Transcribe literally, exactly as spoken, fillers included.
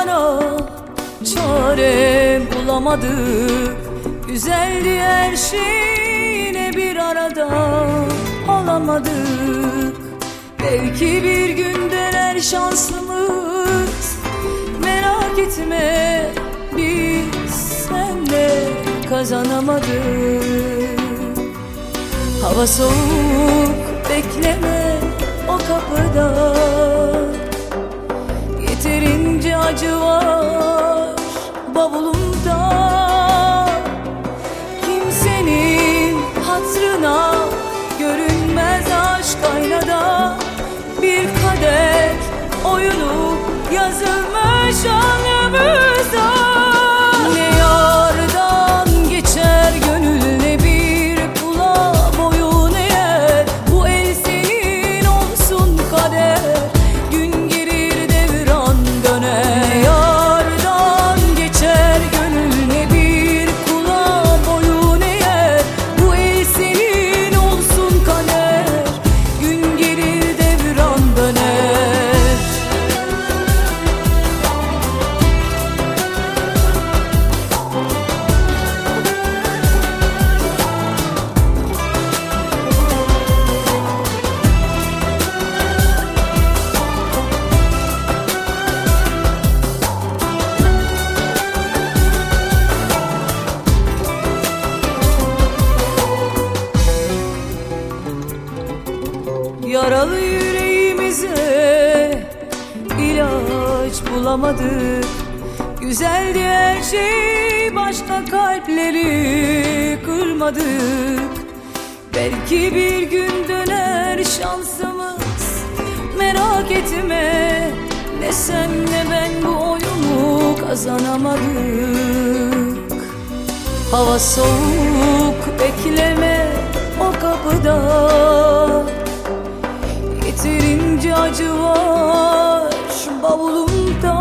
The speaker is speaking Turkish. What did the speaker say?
yara çare bulamadık. Güzeldi her şey, yine bir arada olamadık. Belki bir gün döner şansımız, merak etme biz senle kazanamadık. Hava soğuk, bekleme o kapıda. Yeterince acı var bavulumda. Kimsenin hatırına görünmez aşk aynada. Bir kader oyunu yazılmış alnımıza. Ne yardan geçer gönül, ne bir kula boyun eğer. Bu el senin olsun kader, gün gelir devran döner. Ne yardan geçer gönül, ne bir kula boyun eğer. Bu el senin olsun kader, gün gelir devran döner. Yaralı yüreğimize ilaç bulamadık. Güzeldi her şey, başka kalpleri kırmadık. Belki bir gün döner şansımız, merak etme. Ne sen ne ben bu oyunu kazanamadık. Hava soğuk, bekleme o kapıda. Yeterince acı var bavulumda.